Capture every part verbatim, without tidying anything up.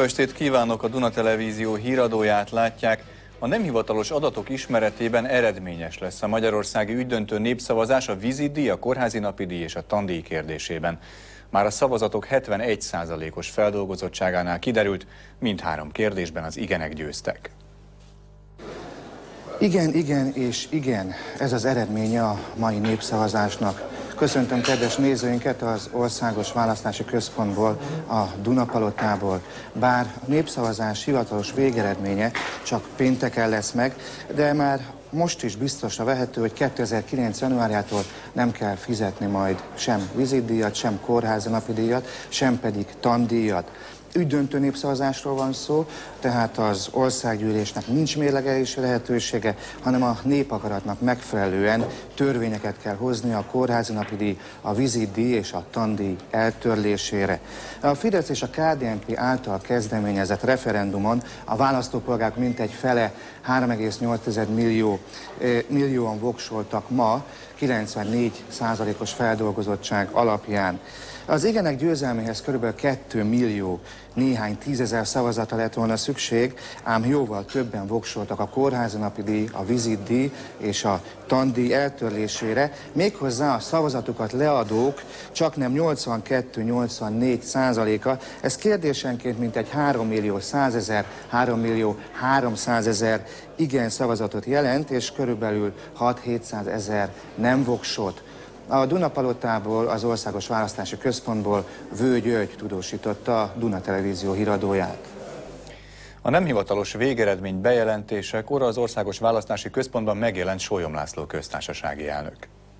estét kívánok! A Duna Televízió híradóját látják. A nem hivatalos adatok ismeretében eredményes lesz a magyarországi ügydöntő népszavazás a vízidíj, a kórházi napidíj és a tandíj kérdésében. Már a szavazatok hetvenegy százalékos feldolgozottságánál kiderült, mindhárom kérdésben az igenek győztek. Igen, igen és igen, ez az eredménye a mai népszavazásnak. Köszöntöm kedves nézőinket az Országos Választási Központból, a Dunapalotából. Bár a népszavazás hivatalos végeredménye csak pénteken lesz meg, de már most is biztosra vehető, hogy kétezer-kilenc januárjától nem kell fizetni majd sem vízidíjat, sem kórházi napidíjat, sem pedig tandíjat. Ügydöntő népszavazásról van szó, tehát az országgyűlésnek nincs mérlegelési lehetősége, hanem a népakaratnak megfelelően törvényeket kell hozni a kórházi napidíj, a vízidíj és a tandíj eltörlésére. A Fidesz és a ká dé en pé által kezdeményezett referendumon a választópolgárok mintegy fele, három egész nyolc millió millióan voksoltak ma, kilencvennégy százalékos feldolgozottság alapján. Az igenek győzelméhez kb. két millió néhány tízezer szavazata lett volna szükség, ám jóval többen voksoltak a kórházi napidíj, a vízidíj és a tandíj eltörlésére, méghozzá a szavazatukat leadók csaknem nyolcvankettő-nyolcvannégy százaléka, ez kérdésenként mintegy három millió százezer, három millió háromszázezer igen szavazatot jelent, és körülbelül hat-hétszázezer nem voksolt. A Dunapalotából, az Országos Választási Központból Vő György tudósította a Duna Televízió híradóját. A nem hivatalos végeredmény bejelentésekor az Országos Választási Központban megjelent Sólyom László köztársasági elnök.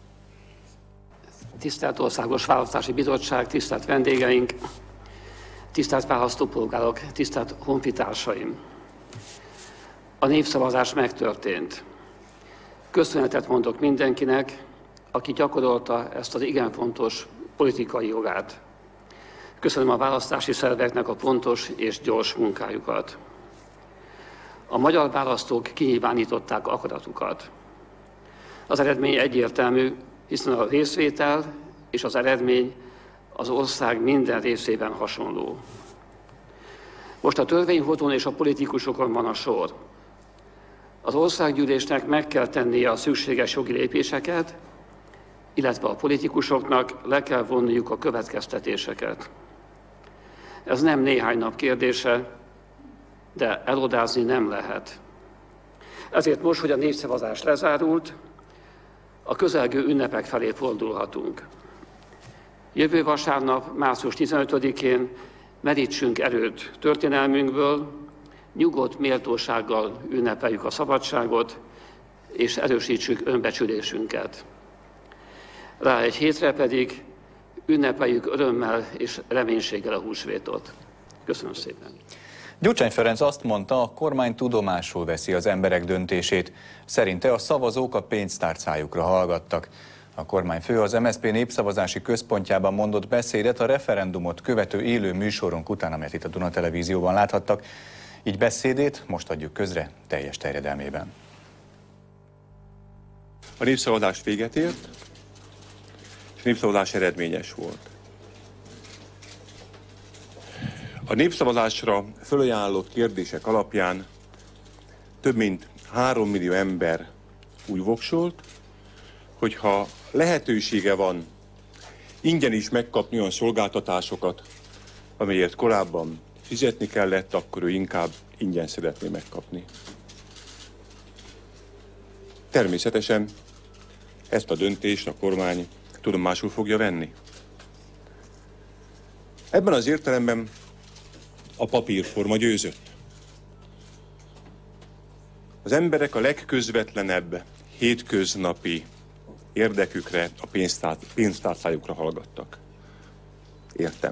Tisztelt Országos Választási Bizottság, tisztelt vendégeink, tisztelt választópolgárok, tisztelt honfitársaim! A népszavazás megtörtént. Köszönetet mondok mindenkinek, aki gyakorolta ezt az igen fontos politikai jogát. Köszönöm a választási szerveknek a pontos és gyors munkájukat. A magyar választók kinyilvánították akaratukat. Az eredmény egyértelmű, hiszen a részvétel és az eredmény az ország minden részében hasonló. Most a törvényhozón és a politikusokon van a sor. Az országgyűlésnek meg kell tennie a szükséges jogi lépéseket, illetve a politikusoknak le kell vonniuk a következtetéseket. Ez nem néhány nap kérdése, de elodázni nem lehet. Ezért most, hogy a népszavazás lezárult, a közelgő ünnepek felé fordulhatunk. Jövő vasárnap, március tizenötödikén merítsünk erőt történelmünkből, nyugodt méltósággal ünnepeljük a szabadságot, és erősítsük önbecsülésünket. Rá egy hétre pedig ünnepeljük örömmel és reménységgel a húsvétot. Köszönöm szépen. Gyurcsány Ferenc azt mondta, a kormány tudomásul veszi az emberek döntését. Szerinte a szavazók a pénztárcájukra hallgattak. A kormányfő az em es zé pé népszavazási központjában mondott beszédet a referendumot követő élő műsorunk után, amelyet itt a Duna Televízióban láthattak. Így beszédét most adjuk közre teljes terjedelmében. A népszavazás véget ért, és a népszavazás eredményes volt. A népszavazásra fölajánlott kérdések alapján több mint három millió ember úgy voksolt, hogyha lehetősége van ingyen is megkapni olyan szolgáltatásokat, amelyért korábban fizetni kellett, akkor ő inkább ingyen szeretné megkapni. Természetesen ezt a döntést a kormány tudomásul fogja venni. Ebben az értelemben a papírforma győzött. Az emberek a legközvetlenebb hétköznapi érdekükre, a pénztár, pénztárcájukra hallgattak. Értem.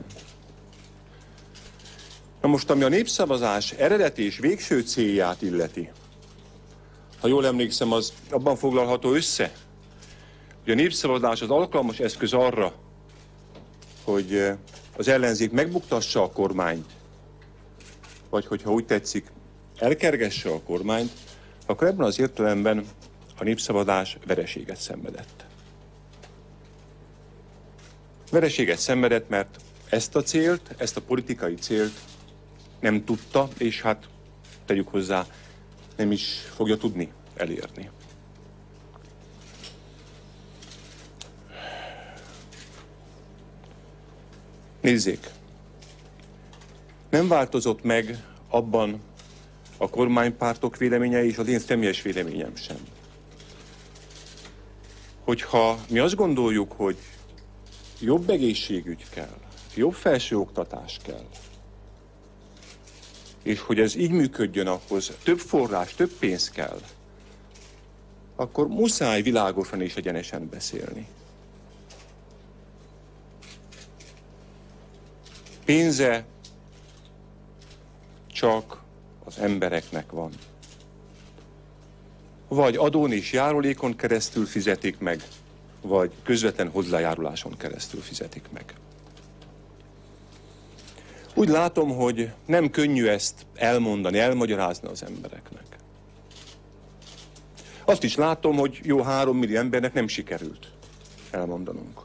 Na most, ami a népszavazás eredeti és végső célját illeti, ha jól emlékszem, az abban foglalható össze, hogy a népszavazás az alkalmas eszköz arra, hogy az ellenzék megbuktassa a kormányt, vagy hogyha úgy tetszik, elkergesse a kormányt, akkor ebben az értelemben a népszavazás vereséget szenvedett. Vereséget szenvedett, mert ezt a célt, ezt a politikai célt nem tudta, és hát tegyük hozzá, nem is fogja tudni elérni. Nézzék, nem változott meg abban a kormánypártok véleménye és az én személyes véleményem sem. Hogyha mi azt gondoljuk, hogy jobb egészségügy kell, jobb felsőoktatás kell, és hogy ez így működjön, ahhoz több forrás, több pénz kell, akkor muszáj világosan és egyenesen beszélni. Pénze csak az embereknek van. Vagy adón és járulékon keresztül fizetik meg, vagy közvetlen hozzájáruláson keresztül fizetik meg. Úgy látom, hogy nem könnyű ezt elmondani, elmagyarázni az embereknek. Azt is látom, hogy jó három millió embernek nem sikerült elmondanunk.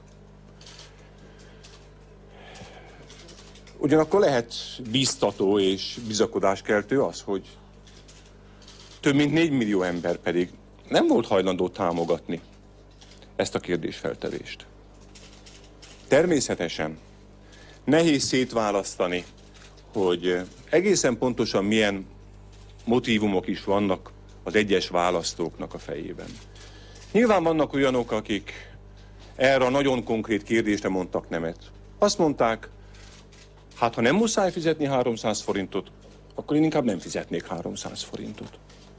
Ugyanakkor lehet bíztató és bizakodáskeltő az, hogy több mint négy millió ember pedig nem volt hajlandó támogatni ezt a kérdésfeltevést. Természetesen nehéz szétválasztani, hogy egészen pontosan milyen motívumok is vannak az egyes választóknak a fejében. Nyilván vannak olyanok, akik erre a nagyon konkrét kérdésre mondtak nemet. Azt mondták, hát ha nem muszáj fizetni háromszáz forintot, akkor én inkább nem fizetnék háromszáz forintot.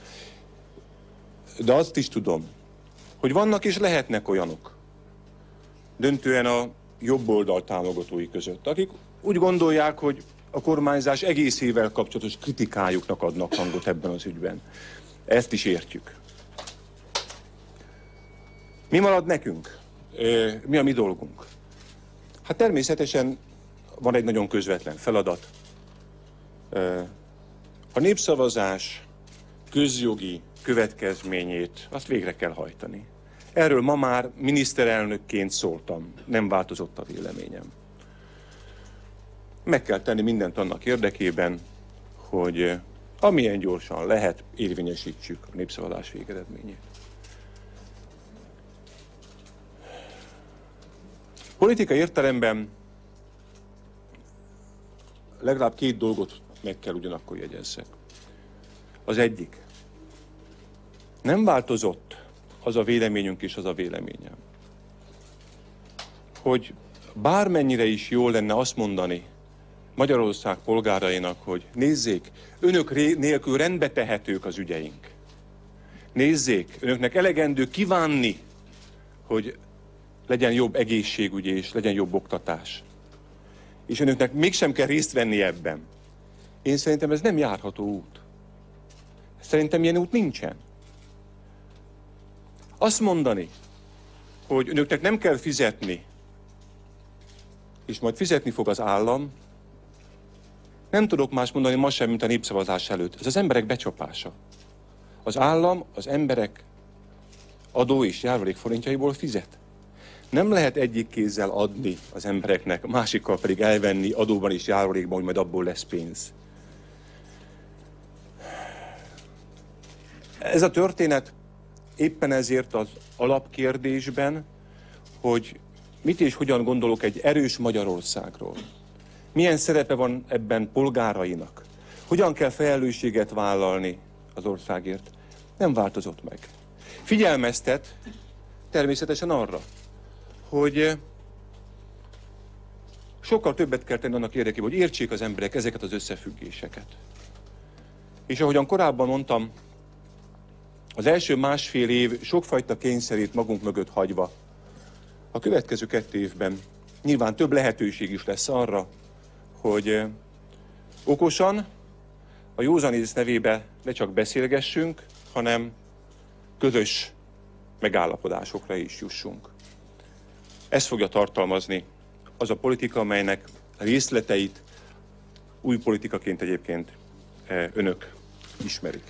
De azt is tudom, hogy vannak és lehetnek olyanok, döntően a jobb oldal támogatói között, akik úgy gondolják, hogy a kormányzás egészével kapcsolatos kritikájuknak adnak hangot ebben az ügyben. Ezt is értjük. Mi marad nekünk? Mi a mi dolgunk? Hát természetesen van egy nagyon közvetlen feladat. A népszavazás közjogi következményét azt végre kell hajtani. Erről ma már miniszterelnökként szóltam, nem változott a véleményem. Meg kell tenni mindent annak érdekében, hogy amilyen gyorsan lehet, érvényesítsük a népszavazás végeredményét. Politikai értelemben legalább két dolgot meg kell ugyanakkor jegyezzek. Az egyik, nem változott az a véleményünk és az a véleményem, hogy bármennyire is jól lenne azt mondani Magyarország polgárainak, hogy nézzék, önök nélkül rendbe tehetők az ügyeink. Nézzék, önöknek elegendő kívánni, hogy legyen jobb egészségügy és legyen jobb oktatás. És önöknek mégsem kell részt venni ebben. Én szerintem ez nem járható út. Szerintem ilyen út nincsen. Azt mondani, hogy önöknek nem kell fizetni, és majd fizetni fog az állam, nem tudok más mondani ma sem, mint a népszavazás előtt. Ez az emberek becsapása. Az állam az emberek adó és járulék forintjaiból fizet. Nem lehet egyik kézzel adni az embereknek, másikkal pedig elvenni adóban és járulékban, hogy majd abból lesz pénz. Ez a történet éppen ezért az alapkérdésben, hogy mit és hogyan gondolok egy erős Magyarországról. Milyen szerepe van ebben polgárainak? Hogyan kell felelősséget vállalni az országért? Nem változott meg. Figyelmeztet természetesen arra, hogy sokkal többet kell tenni annak érdekében, hogy értsék az emberek ezeket az összefüggéseket. És ahogyan korábban mondtam, az első másfél év sokfajta kényszerét magunk mögött hagyva, a következő kettő évben nyilván több lehetőség is lesz arra, hogy okosan, a józanész nevébe ne csak beszélgessünk, hanem közös megállapodásokra is jussunk. Ez fogja tartalmazni az a politika, amelynek részleteit új politikaként egyébként önök ismerik.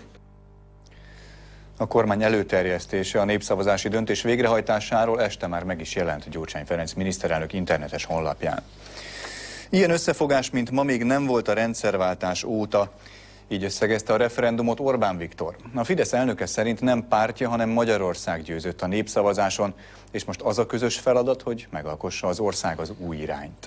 A kormány előterjesztése a népszavazási döntés végrehajtásáról este már meg is jelent Gyurcsány Ferenc miniszterelnök internetes honlapján. Ilyen összefogás, mint ma még nem volt a rendszerváltás óta. Így összegezte a referendumot Orbán Viktor. A Fidesz elnöke szerint nem pártja, hanem Magyarország győzött a népszavazáson, és most az a közös feladat, hogy megalkossa az ország az új irányt.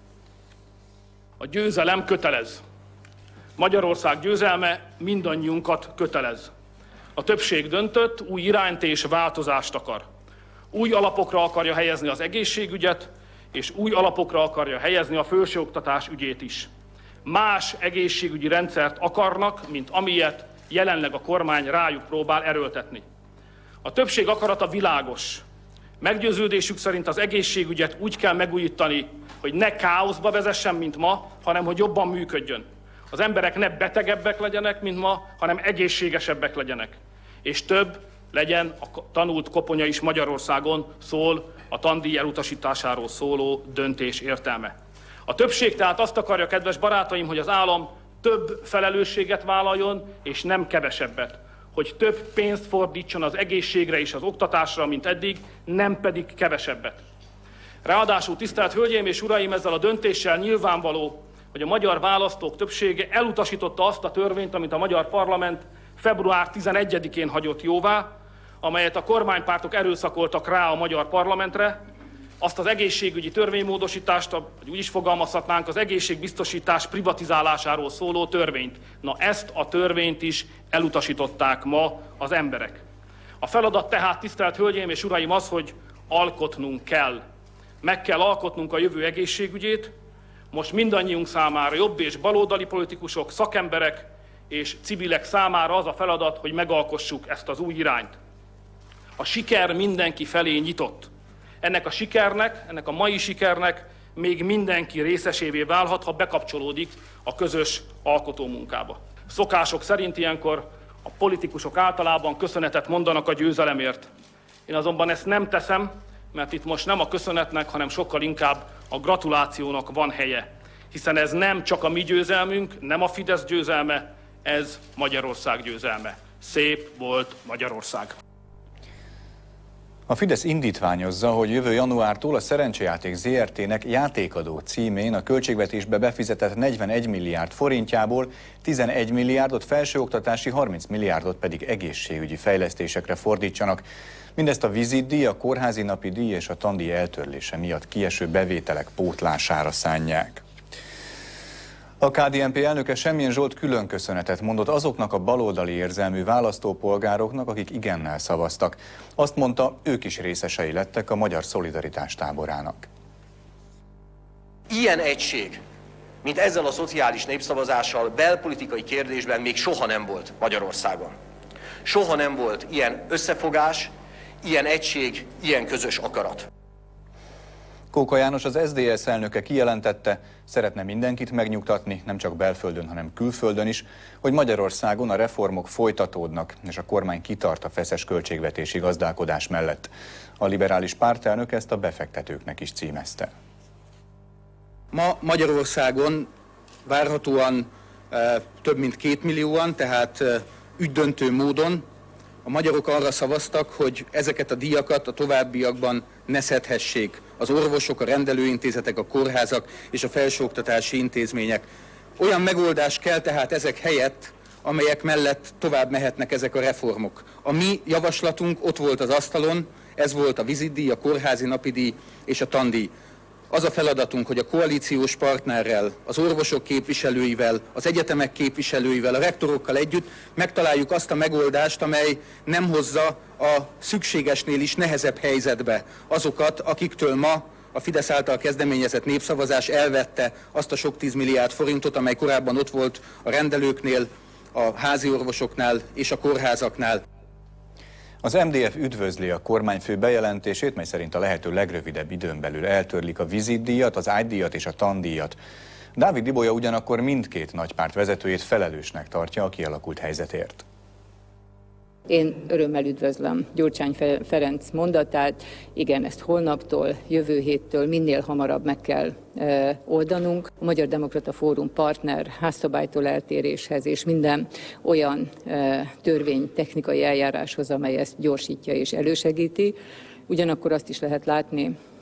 A győzelem kötelez. Magyarország győzelme mindannyiunkat kötelez. A többség döntött, új irányt és változást akar. Új alapokra akarja helyezni az egészségügyet, és új alapokra akarja helyezni a felsőoktatás ügyét is. Más egészségügyi rendszert akarnak, mint amilyet jelenleg a kormány rájuk próbál erőltetni. A többség akarata világos. Meggyőződésük szerint az egészségügyet úgy kell megújítani, hogy ne káoszba vezessen, mint ma, hanem hogy jobban működjön. Az emberek ne betegebbek legyenek, mint ma, hanem egészségesebbek legyenek. És több legyen a tanult koponya is Magyarországon, szól a tandíj elutasításáról szóló döntés értelme. A többség tehát azt akarja, kedves barátaim, hogy az állam több felelősséget vállaljon, és nem kevesebbet. Hogy több pénzt fordítson az egészségre és az oktatásra, mint eddig, nem pedig kevesebbet. Ráadásul, tisztelt Hölgyeim és Uraim, ezzel a döntéssel nyilvánvaló, hogy a magyar választók többsége elutasította azt a törvényt, amit a magyar parlament február tizenegyedikén hagyott jóvá, amelyet a kormánypártok erőszakoltak rá a magyar parlamentre, azt az egészségügyi törvénymódosítást, vagy úgy is fogalmazhatnánk, az egészségbiztosítás privatizálásáról szóló törvényt. Na ezt a törvényt is elutasították ma az emberek. A feladat tehát, tisztelt Hölgyeim és Uraim, az, hogy alkotnunk kell. Meg kell alkotnunk a jövő egészségügyét. Most mindannyiunk számára, jobb és baloldali politikusok, szakemberek és civilek számára az a feladat, hogy megalkossuk ezt az új irányt. A siker mindenki felé nyitott. Ennek a sikernek, ennek a mai sikernek még mindenki részesévé válhat, ha bekapcsolódik a közös alkotómunkába. Szokások szerint ilyenkor a politikusok általában köszönetet mondanak a győzelemért. Én azonban ezt nem teszem, mert itt most nem a köszönetnek, hanem sokkal inkább a gratulációnak van helye. Hiszen ez nem csak a mi győzelmünk, nem a Fidesz győzelme, ez Magyarország győzelme. Szép volt Magyarország! A Fidesz indítványozza, hogy jövő januártól a Szerencsejáték zé er té-nek játékadó címén a költségvetésbe befizetett negyvenegy milliárd forintjából tizenegy milliárdot felsőoktatási, harminc milliárdot pedig egészségügyi fejlesztésekre fordítsanak. Mindezt a vizitdíj, a kórházi napi díj és a tandíj eltörlése miatt kieső bevételek pótlására szánják. A ká dé en pé elnöke Semjén Zsolt külön köszönetet mondott azoknak a baloldali érzelmű választópolgároknak, akik igennel szavaztak. Azt mondta, ők is részesei lettek a Magyar Szolidaritás táborának. Ilyen egység, mint ezzel a szociális népszavazással belpolitikai kérdésben még soha nem volt Magyarországon. Soha nem volt ilyen összefogás, ilyen egység, ilyen közös akarat. Kóka János, az es zé dé es elnöke kijelentette, szeretne mindenkit megnyugtatni, nem csak belföldön, hanem külföldön is, hogy Magyarországon a reformok folytatódnak, és a kormány kitart a feszes költségvetési gazdálkodás mellett. A liberális pártelnök ezt a befektetőknek is címezte. Ma Magyarországon várhatóan e, több mint két millióan, tehát e, ügydöntő módon a magyarok arra szavaztak, hogy ezeket a díjakat a továbbiakban ne szedhessék az orvosok, a rendelőintézetek, a kórházak és a felsőoktatási intézmények. Olyan megoldás kell tehát ezek helyett, amelyek mellett tovább mehetnek ezek a reformok. A mi javaslatunk ott volt az asztalon, ez volt a vizitdíj, a kórházi napidíj és a tandíj. Az a feladatunk, hogy a koalíciós partnerrel, az orvosok képviselőivel, az egyetemek képviselőivel, a rektorokkal együtt megtaláljuk azt a megoldást, amely nem hozza a szükségesnél is nehezebb helyzetbe azokat, akiktől ma a Fidesz által kezdeményezett népszavazás elvette azt a sok tízmilliárd forintot, amely korábban ott volt a rendelőknél, a házi orvosoknál és a kórházaknál. Az em dé ef üdvözli a kormányfő bejelentését, mely szerint a lehető legrövidebb időn belül eltörlik a vizitdíjat, az ágydíjat és a tandíjat. Dávid Ibolya ugyanakkor mindkét nagypárt vezetőjét felelősnek tartja a kialakult helyzetért. Én örömmel üdvözlöm Gyurcsány Ferenc mondatát, igen, ezt holnaptól, jövő héttől minél hamarabb meg kell e, oldanunk. A Magyar Demokrata Fórum partner házszabálytól eltéréshez és minden olyan e, törvénytechnikai eljáráshoz, amely ezt gyorsítja és elősegíti. Ugyanakkor azt is lehet látni,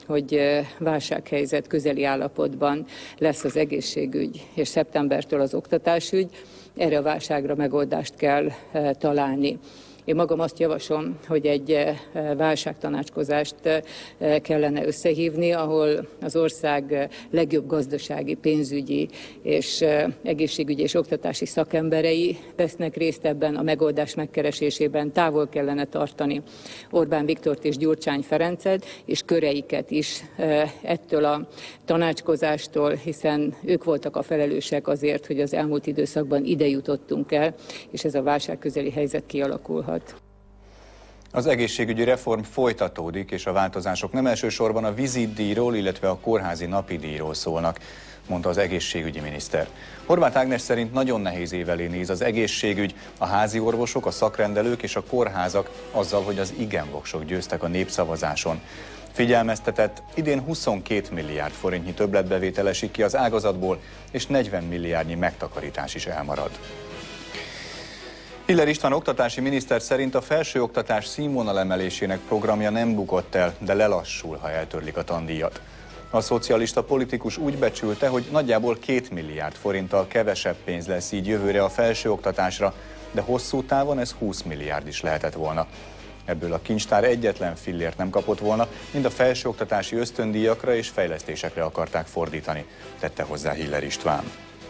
hogy válsághelyzet közeli állapotban lesz az egészségügy, és szeptembertől az oktatásügy, erre a válságra megoldást kell találni. Én magam azt javaslom, hogy egy válságtanácskozást kellene összehívni, ahol az ország legjobb gazdasági, pénzügyi és egészségügyi és oktatási szakemberei vesznek részt ebben a megoldás megkeresésében. Távol kellene tartani Orbán Viktort és Gyurcsány Ferencet, és köreiket is ettől a tanácskozástól, hiszen ők voltak a felelősek azért, hogy az elmúlt időszakban ide jutottunk el, és ez a válságközeli helyzet kialakulhat. Az egészségügyi reform folytatódik, és a változások nem elsősorban a vizitdíjról, illetve a kórházi napidíjról szólnak, mondta az egészségügyi miniszter. Horváth Ágnes szerint nagyon nehéz év elé néz az egészségügy, a házi orvosok, a szakrendelők és a kórházak azzal, hogy az igen-voksok győztek a népszavazáson. Figyelmeztetett, idén huszonkét milliárd forintnyi többletbevétel esik ki az ágazatból, és negyven milliárdnyi megtakarítás is elmarad. Hiller István oktatási miniszter szerint a felsőoktatás színvonalemelésének programja nem bukott el, de lelassul, ha eltörlik a tandíjat. A szocialista politikus úgy becsülte, hogy nagyjából két milliárd forinttal kevesebb pénz lesz így jövőre a felsőoktatásra, de hosszú távon ez húsz milliárd is lehetett volna. Ebből a kincstár egyetlen fillért nem kapott volna, mind a felsőoktatási ösztöndíjakra és fejlesztésekre akarták fordítani, tette hozzá Hiller István.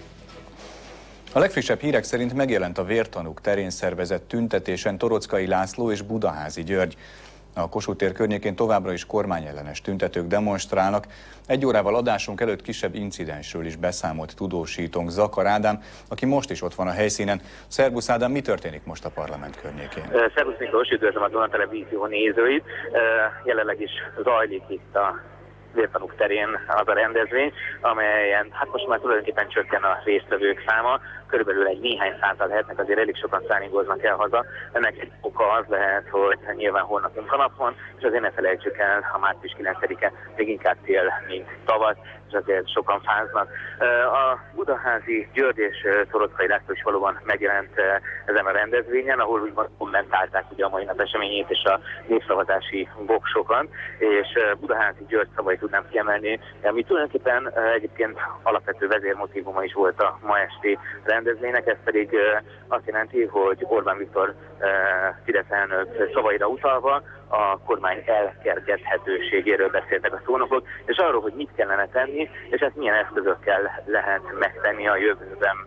A legfrissebb hírek szerint megjelent a vértanúk terén szervezett tüntetésen Torockai László és Budaházi György. A Kossuth tér környékén továbbra is kormányellenes tüntetők demonstrálnak. Egy órával adásunk előtt kisebb incidensről is beszámolt tudósítónk, Zakar Ádám, aki most is ott van a helyszínen. Szerbusz Ádám, mi történik most a parlament környékén? Szerbusz Miklós, üdvözlöm a Duna Televízió nézőit. Jelenleg is zajlik itt a vértanúk terén az a rendezvény, amelyen hát most már tulajdonképpen csökken a résztvevők száma, körülbelül egy néhány százal lehetnek, azért elég sokan szállingóznak el haza. Ennek egy oka az lehet, hogy nyilván holnap munkanap van, és azért ne felejtsük el, a március kilencedike még inkább tél, mint tavasz, és azért sokan fáznak. A Budaházi György és Torockai László is valóban megjelent ezen a rendezvényen, ahol úgymond kommentálták ugye a mai nap eseményét és a népszavazási voksokat, és Budaházi György szavait tudnám kiemelni, ami tulajdonképpen egyébként alapvető vezérmotívuma is volt a ma esti rendezvénynek, ez pedig azt jelenti, hogy Orbán Viktor Fidesz elnök szavaira utalva a kormány elkergethetőségéről beszéltek a szónokok, és arról, hogy mit kellene tenni, és ezt milyen eszközökkel lehet megtenni a jövőben.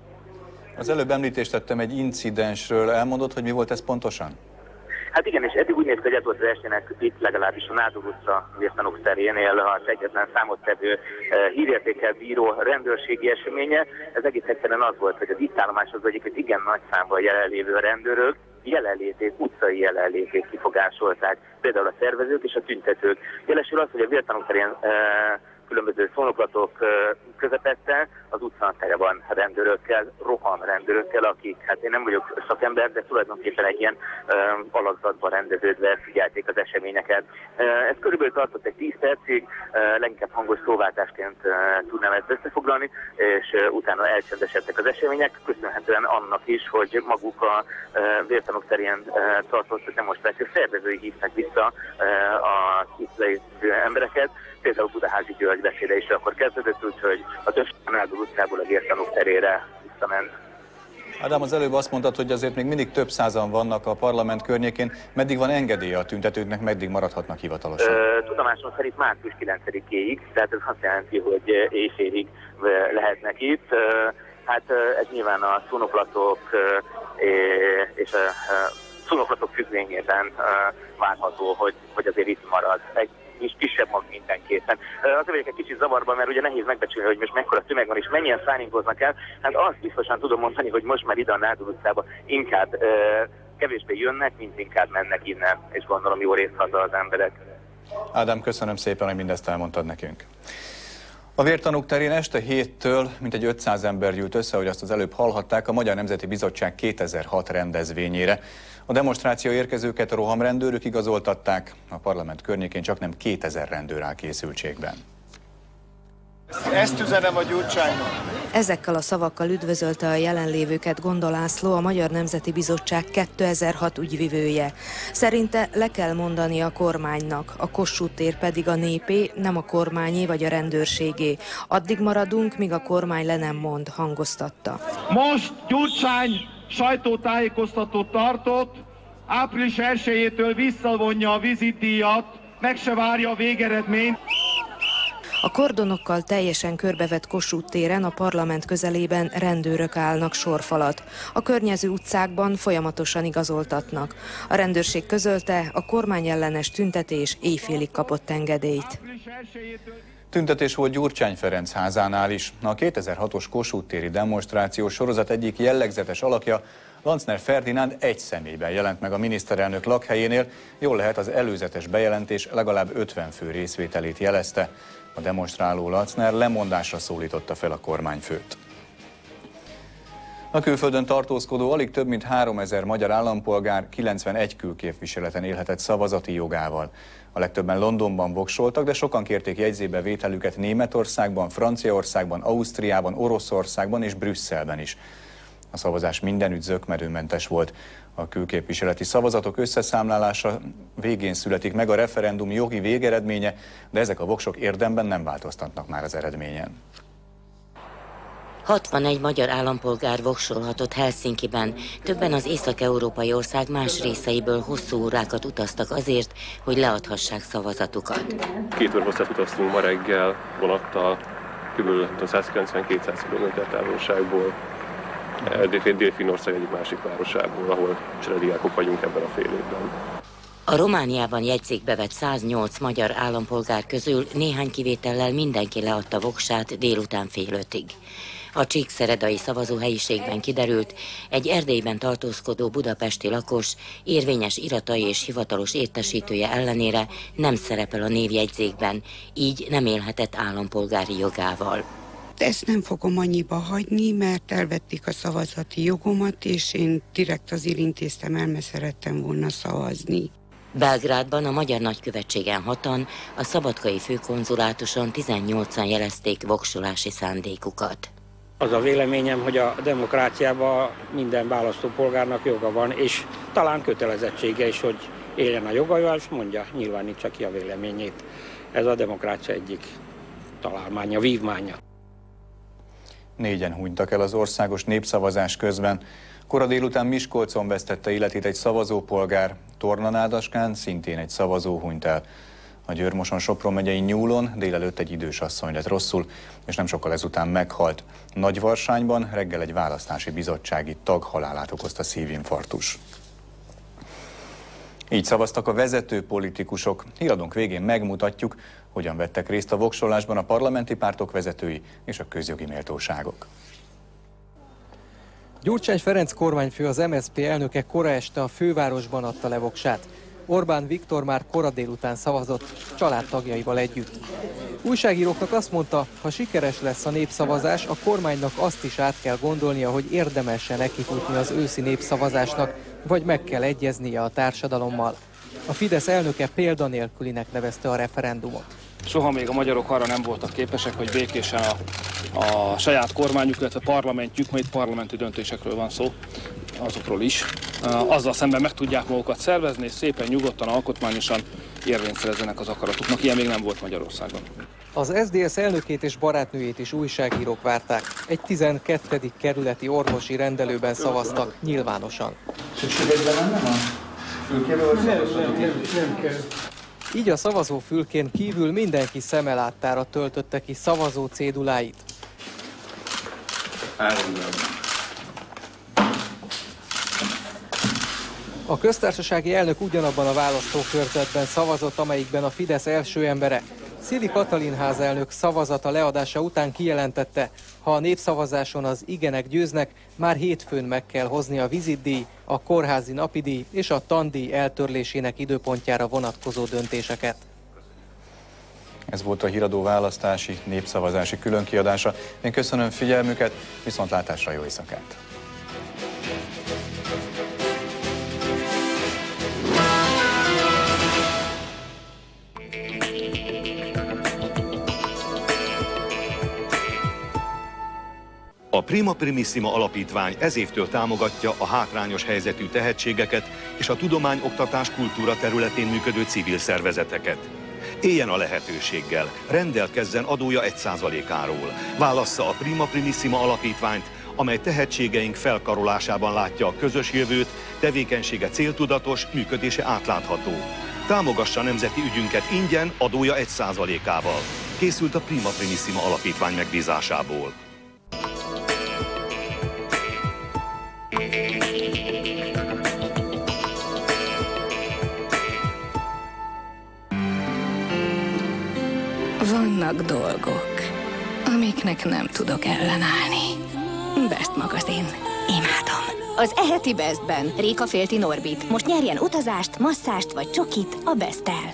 Az előbb említést tettem egy incidensről, elmondod, hogy mi volt ez pontosan? Hát igen, és eddig úgy néz ki, hogy ez volt az estének itt legalábbis a Nádor utca vértanúk terénél az egyetlen számottevő hírértékkel bíró rendőrségi eseménye. Ez egész egyszerűen az volt, hogy az itt állomásozó egyébként igen nagy számban jelenlévő rendőrök jelenlétét, utcai jelenlétét kifogásolták, például a szervezők és a tüntetők. Jelesül az, hogy a vértanúk terén e, különböző szónoklatok közepette az utcán tele van rendőrökkel, roham rendőrökkel, akik, hát én nem vagyok szakember, de tulajdonképpen egy ilyen uh, alakzatban rendeződve figyelték az eseményeket. Uh, ez körülbelül tartott egy tíz percig, uh, leginkább hangos szóváltásként uh, tudnám ezt összefoglalni, és uh, utána elcsendesedtek az események, köszönhetően annak is, hogy maguk a uh, vértanúk terén uh, tartott demonstráció szervezői hívták vissza uh, a itt lévő embereket, például Budaházi György beszéde is akkor kezdődött, úgyhogy a többség Nádor utcából a vértanúk terére visszament. Ádám, az előbb azt mondtad, hogy azért még mindig több százan vannak a parlament környékén. Meddig van engedélye a tüntetőknek, meddig maradhatnak hivatalosan? Ö, tudomásom szerint március kilencedikéig, tehát ez azt jelenti, hogy éjfélig lehetnek itt. Hát ez nyilván a szónoklatok és a szónoklatok függvényében várható, hogy, hogy azért itt marad. Egy és kisebb mag mindenképpen. Azért vagyok egy kicsit zavarban, mert ugye nehéz megbecsülni, hogy most mekkora tömeg van, és mennyien szállingóznak el. Hát azt biztosan tudom mondani, hogy most már ide a Nádor utcába inkább uh, kevésbé jönnek, mint inkább mennek innen, és gondolom jó részt haza az emberek. Ádám, köszönöm szépen, hogy mindezt elmondtad nekünk. A vértanúk terén este héttől mintegy ötszáz ember gyűlt össze, hogy azt az előbb hallhatták, a Magyar Nemzeti Bizottság kétezer-hat rendezvényére. A demonstráció érkezőket rohamrendőrök igazoltatták, a parlament környékén csaknem kétezer rendőr áll készültségben. Ezt üzenem a Gyurcsánynak. Ezekkel a szavakkal üdvözölte a jelenlévőket Gonda László, a Magyar Nemzeti Bizottság kétezer-hat ügyvivője. Szerinte le kell mondani a kormánynak, a Kossuth tér pedig a népé, nem a kormányé vagy a rendőrségé. Addig maradunk, míg a kormány le nem mond, hangoztatta. Most Gyurcsány sajtótájékoztatót tartott, április elsejétől visszavonja a vizitdíjat, meg se várja a végeredményt. A kordonokkal teljesen körbevett Kossuth téren a parlament közelében rendőrök állnak sorfalat. A környező utcákban folyamatosan igazoltatnak. A rendőrség közölte, a kormányellenes tüntetés éjfélig kapott engedélyt. Tüntetés volt Gyurcsány Ferenc házánál is. A kétezer-hatos Kossuth téri demonstrációs sorozat egyik jellegzetes alakja, Lanczner Ferdinánd egy személyben jelent meg a miniszterelnök lakhelyénél, jól lehet az előzetes bejelentés legalább ötven fő részvételét jelezte. A demonstráló Lanczner lemondásra szólította fel a kormányfőt. A külföldön tartózkodó alig több mint háromezer magyar állampolgár kilencvenegy külképviseleten élhetett szavazati jogával. A legtöbben Londonban voksoltak, de sokan kérték jegyzébe vételüket Németországban, Franciaországban, Ausztriában, Oroszországban és Brüsszelben is. A szavazás mindenütt zökkenőmentes volt. A külképviseleti szavazatok összeszámlálása végén születik meg a referendum jogi végeredménye, de ezek a voksok érdemben nem változtatnak már az eredményen. hatvanegy magyar állampolgár voksolhatott Helsinkiben. Többen az észak-európai ország más részeiből hosszú órákat utaztak azért, hogy leadhassák szavazatukat. Két óra hosszát utaztunk ma reggel vonattal, kb. százkilencven-kétszáz kilométer távolságból. Dél-Finnország egyik másik városából, ahol cserediákok vagyunk ebben a fél évben. A Romániában jegyzékbe vett száznyolc magyar állampolgár közül néhány kivétellel mindenki leadta voksát délután fél ötig. A csíkszeredai szavazóhelyiségben kiderült, egy Erdélyben tartózkodó budapesti lakos érvényes iratai és hivatalos értesítője ellenére nem szerepel a névjegyzékben, így nem élhetett állampolgári jogával. Ezt nem fogom annyiba hagyni, mert elvették a szavazati jogomat, és én direkt azért intéztem el, mert szerettem volna szavazni. Belgrádban a Magyar Nagykövetségen hatan, a szabadkai főkonzulátuson tizennyolcan jelezték voksolási szándékukat. Az a véleményem, hogy a demokráciában minden választópolgárnak joga van, és talán kötelezettsége is, hogy éljen a jogaival, és mondja, nyilvánítsa ki a véleményét. Ez a demokrácia egyik találmánya, vívmánya. Négyen hunytak el az országos népszavazás közben. Kora délután Miskolcon vesztette életét egy szavazópolgár, Tornanádaskán szintén egy szavazó hunyt el. A Győr-Moson-Sopron megyei Nyúlon délelőtt egy idős asszony lett rosszul, és nem sokkal ezután meghalt. Nagyvarsányban reggel egy választási bizottsági tag halálát okozta szívinfarktus. Így szavaztak a vezető politikusok. Híradónk végén megmutatjuk, hogyan vettek részt a voksolásban a parlamenti pártok vezetői és a közjogi méltóságok. Gyurcsány Ferenc kormányfő, az em es zé pé elnöke kora este a fővárosban adta le voksát. Orbán Viktor már kora délután szavazott, családtagjaival együtt. Újságíróknak azt mondta, ha sikeres lesz a népszavazás, a kormánynak azt is át kell gondolnia, hogy érdemes-e nekifutni az őszi népszavazásnak, vagy meg kell egyeznie a társadalommal. A Fidesz elnöke példanélkülinek nevezte a referendumot. Soha még a magyarok arra nem voltak képesek, hogy békésen a, a saját kormányuk, illetve parlamentjük, majd parlamenti döntésekről van szó, azokról is, azzal szemben meg tudják magukat szervezni, és szépen nyugodtan, alkotmányosan érvényt szerezzenek az akaratuknak. Ilyen még nem volt Magyarországon. Az es zé dé es elnökét és barátnőjét is újságírók várták. Egy tizenkettedik kerületi orvosi rendelőben szavaztak nyilvánosan. Így a szavazófülkén kívül mindenki szemeláttára töltötte ki szavazó céduláit. A köztársasági elnök ugyanabban a választókörzetben szavazott, amelyikben a Fidesz első embere. Szili Katalin házelnök szavazata leadása után kijelentette, ha a népszavazáson az igenek győznek, már hétfőn meg kell hozni a vizitdíj, a kórházi napidíj és a tandíj eltörlésének időpontjára vonatkozó döntéseket. Ez volt a Híradó választási népszavazási különkiadása. Én köszönöm figyelmüket, viszontlátásra, jó éjszakát! Prima Primissima Alapítvány ez évtől támogatja a hátrányos helyzetű tehetségeket és a tudományoktatás kultúra területén működő civil szervezeteket. Éljen a lehetőséggel, rendelkezzen adója egy százalékáról. Válassza a Prima Primissima Alapítványt, amely tehetségeink felkarolásában látja a közös jövőt, tevékenysége céltudatos, működése átlátható. Támogassa nemzeti ügyünket ingyen, adója egy százalékával. Készült a Prima Primissima Alapítvány megbízásából. Vannak dolgok, amiknek nem tudok ellenállni. Best magazin. Imádom. Az eheti Bestben Réka Félti Norbit. Most nyerjen utazást, masszást vagy csokit a Besttel.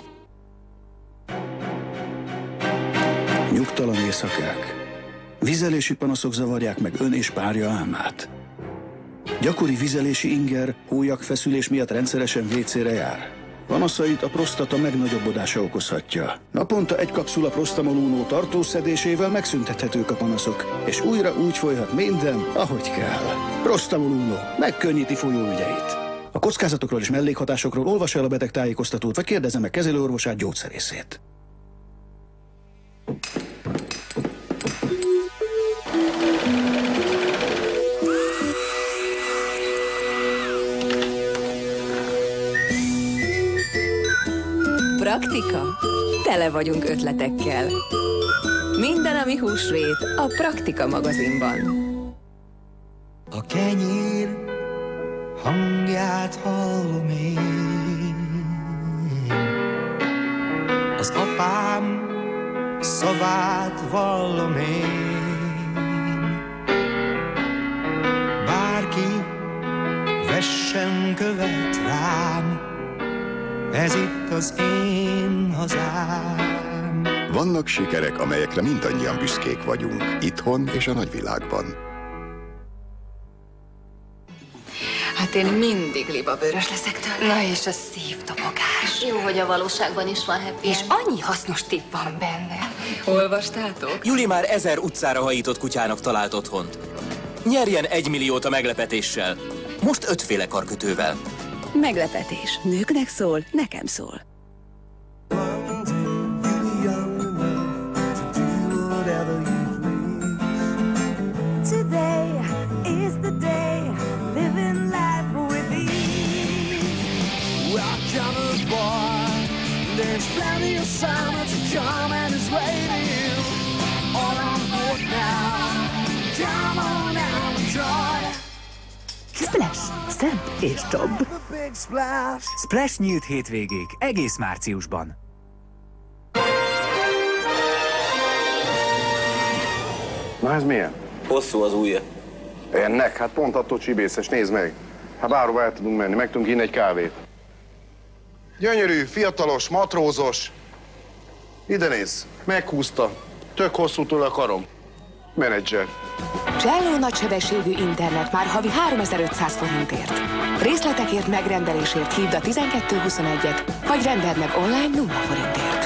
Nyugtalan éjszakák. Vizelési panaszok zavarják meg ön és párja álmát. Gyakori vizelési inger, hólyagfeszülés miatt rendszeresen vécére jár. Panaszait a prostata megnagyobbodása okozhatja. Naponta egy kapszula Prostamol Uno tartószedésével megszüntethetők a panaszok, és újra úgy folyhat minden, ahogy kell. Prostamol Uno megkönnyíti folyóügyeit. A kockázatokról és mellékhatásokról olvassa el a betegtájékoztatót, vagy kérdezze meg kezelőorvosát, gyógyszerészét. Praktika? Tele vagyunk ötletekkel. Minden, ami húsvét, a Praktika magazinban. A kenyér hangját hallom én, az apám szavát vallom én. Bárki vessen követ rám, ez itt az én hazám. Vannak sikerek, amelyekre mindannyian büszkék vagyunk, itthon és a nagyvilágban. Hát én mindig libabőrös leszek tőle. Na és a szívdobogás. Jó, hogy a valóságban is van happy És annyi hasznos tipp van benne. Olvastátok? Juli már ezer utcára hajított kutyának talált otthont. Nyerjen egy milliót a meglepetéssel. Most ötféle karkötővel. Meglepetés. Nőknek szól, nekem szól. Today is the day, living life with ease. Welcome aboard, there's plenty of summer to come and it's waiting. All on board now, come on now, enjoy. Splash! Szebb és jobb. Splash nyílt hétvégék egész márciusban. Na ez milyen? Hosszú az ujja. Ennek? Hát pont attól csibészes, nézd meg. Hát bárhova el tudunk menni, meg tudunk inni egy kávét. Gyönyörű, fiatalos, matrózos. Ide nézz, meghúzta. Tök hosszú tőle a karom. Menedzser. Cselló nagysebességű internet már havi háromezer-ötszáz forintért. Részletekért, megrendelésért hívd a tizenkettő huszonegyet, vagy rendeld meg online nulla forintért.